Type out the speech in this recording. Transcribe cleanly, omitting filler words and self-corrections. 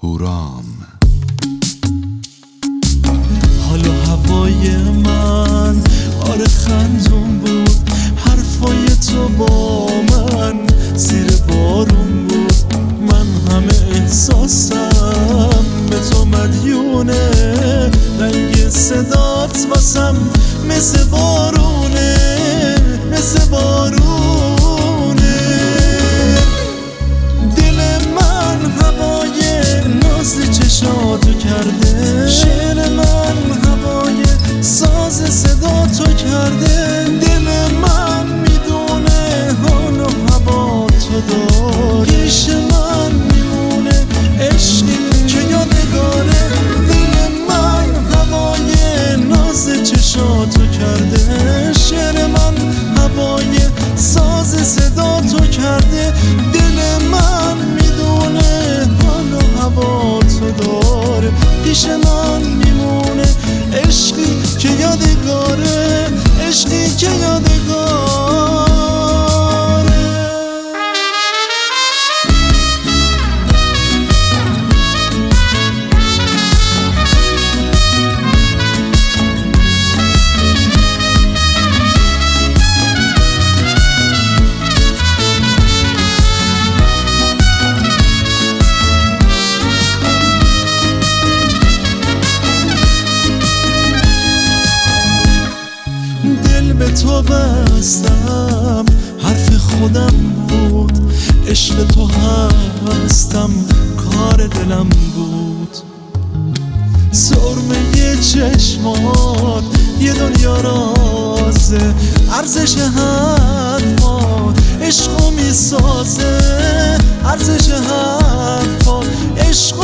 هورام. حالا هوای من آره خندون بود، حرفای تو با من زیر بارون بود. من همه احساسم به تو مدیونه، رنگ صدات واسم مثل بارونه، مثل بارونه. دل من هوای ناز چشاتو کرده، شعر من هوای ساز صدا تو کرده. دل من میدونه حال و هوا تو داره، پیش من میمونه عشقی که یادگاره. دل من هوای ناز چشاتو کرده، شعر من هوای ساز صدا تو کرده. دل من میدونه حال و هوا تو داره، پیش من میمونه عشقی که یادگاره، عشقی که یادگاره. دل به تو بستم، حرف خودم بود، عشق تو هستم، کار دلم بود. سرمه چشمات یه دنیا رازه، ارزش حرفات عشقو میسازه، ارزش حرفات عشقو